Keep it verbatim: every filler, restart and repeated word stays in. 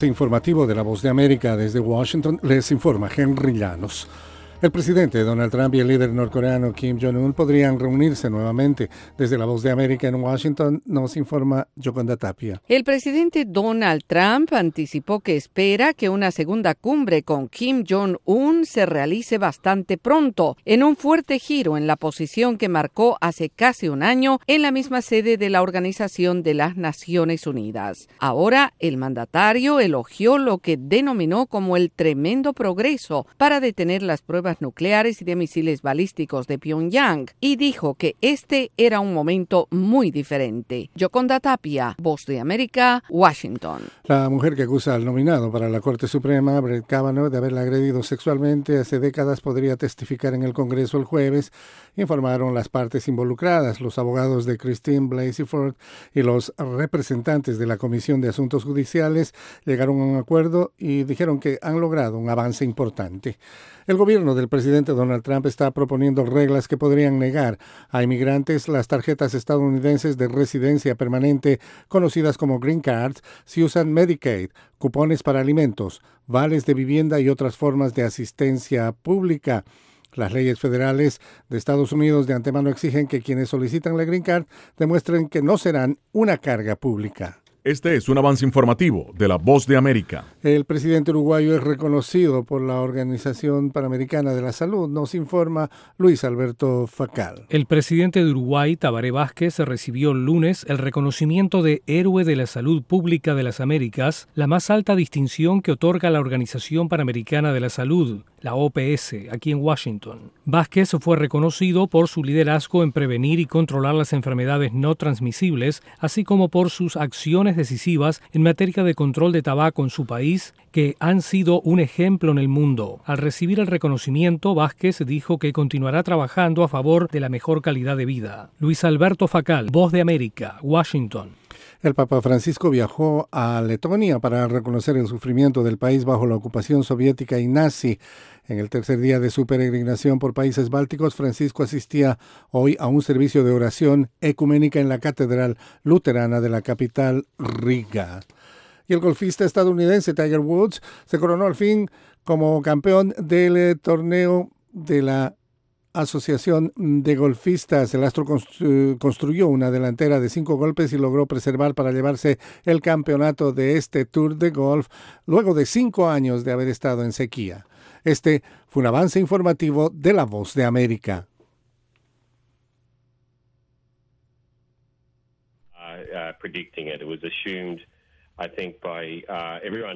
Informativo de La Voz de América desde Washington, les informa Henry Llanos. El presidente Donald Trump y el líder norcoreano Kim Jong-un podrían reunirse nuevamente. Desde La Voz de América en Washington nos informa Yoconda Tapia. El presidente Donald Trump anticipó que espera que una segunda cumbre con Kim Jong-un se realice bastante pronto, en un fuerte giro en la posición que marcó hace casi un año en la misma sede de la Organización de las Naciones Unidas. Ahora, el mandatario elogió lo que denominó como el tremendo progreso para detener las pruebas nucleares y de misiles balísticos de Pyongyang y dijo que este era un momento muy diferente. Yoconda Tapia, Voz de América, Washington. La mujer que acusa al nominado para la Corte Suprema, Brett Kavanaugh, de haberla agredido sexualmente hace décadas podría testificar en el Congreso el jueves, informaron las partes involucradas. Los abogados de Christine Blasey Ford y los representantes de la Comisión de Asuntos Judiciales llegaron a un acuerdo y dijeron que han logrado un avance importante. El gobierno del presidente Donald Trump está proponiendo reglas que podrían negar a inmigrantes las tarjetas estadounidenses de residencia permanente, conocidas como Green Cards, si usan Medicaid, cupones para alimentos, vales de vivienda y otras formas de asistencia pública. Las leyes federales de Estados Unidos de antemano exigen que quienes solicitan la Green Card demuestren que no serán una carga pública. Este es un avance informativo de La Voz de América. El presidente uruguayo es reconocido por la Organización Panamericana de la Salud, nos informa Luis Alberto Facal. El presidente de Uruguay, Tabaré Vázquez, recibió el lunes el reconocimiento de Héroe de la Salud Pública de las Américas, la más alta distinción que otorga la Organización Panamericana de la Salud, la O P S, aquí en Washington. Vázquez fue reconocido por su liderazgo en prevenir y controlar las enfermedades no transmisibles, así como por sus acciones decisivas en materia de control de tabaco en su país, que han sido un ejemplo en el mundo. Al recibir el reconocimiento, Vázquez dijo que continuará trabajando a favor de la mejor calidad de vida. Luis Alberto Facal, Voz de América, Washington. El Papa Francisco viajó a Letonia para reconocer el sufrimiento del país bajo la ocupación soviética y nazi. En el tercer día de su peregrinación por países bálticos, Francisco asistía hoy a un servicio de oración ecuménica en la Catedral Luterana de la capital, Riga. Y el golfista estadounidense Tiger Woods se coronó al fin como campeón del torneo de la Asociación de Golfistas. El astro constru- construyó una delantera de cinco golpes y logró preservar para llevarse el campeonato de este Tour de Golf luego de cinco años de haber estado en sequía. Este fue un avance informativo de La Voz de América. Uh, uh, predicting it. It was assumed, I think, by uh, everyone.